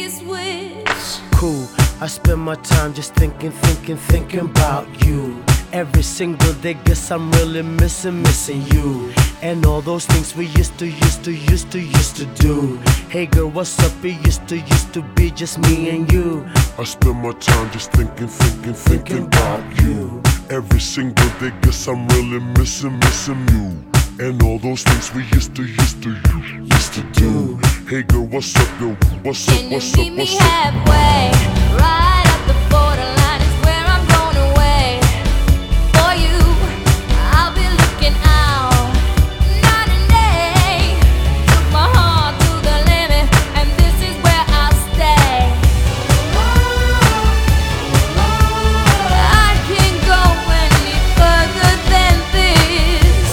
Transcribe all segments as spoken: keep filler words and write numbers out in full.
biggest wish. Cool, I spend my time just thinking, thinking, thinking about you. Every single day, guess I'm really missing, missing you. And all those things we used to, used to, used to, used to do. Hey girl, what's up? It used to, used to be just me and you. I spend my time just thinking, thinking, thinking about you. Every single day, guess I'm really missing, missing you. And all those things we used to, used to, used to do. Hey girl, what's up, yo? What's up, Can what's you up, meet me what's up? halfway? Right at the borderline is where I'm going away. For you, I'll be looking out night and day. Took my heart to the limit, and this is where I'll stay. I can't go any further than this.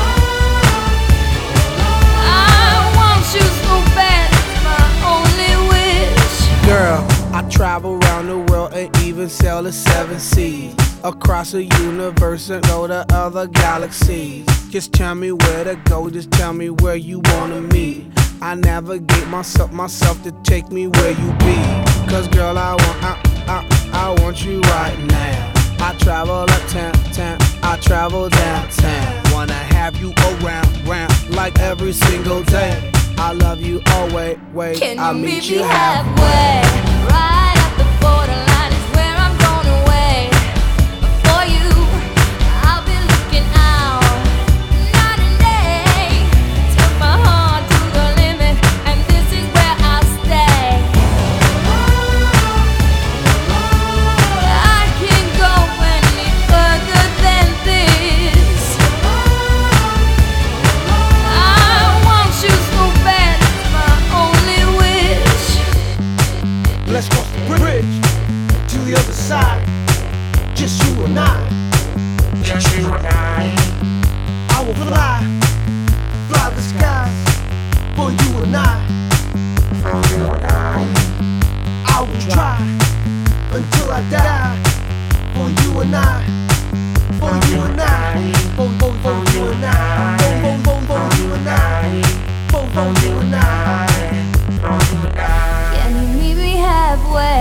I want you so bad, it's my only wish. Girl, I travel around the world and even sail the seven seas. Across the universe and go to other galaxies. Just tell me where to go, just tell me where you wanna meet. I navigate myself, myself to take me where you be. Cause girl, I want, I, I, I want you right now. I travel uptown, town, I travel downtown. Wanna have you around, round, like every single day. I love you always, wait, Can I'll you meet meet you me halfway. halfway? Right at the borderline is where I'm going away. For you, I'll be looking out night and day. Took my heart to the limit, and this is where I'll stay. I can't go any further than this. I want you so bad, it's my only wish. Let's cross the bridge to the other side. Just you and I. Just you and I. I will fly, fly the skies for you and I. For you and I. I will try until I die for you and I. For you and I. For, for, for you and I. For, for, for, for you and I. For, for you and I. For you and I. Can you meet me halfway?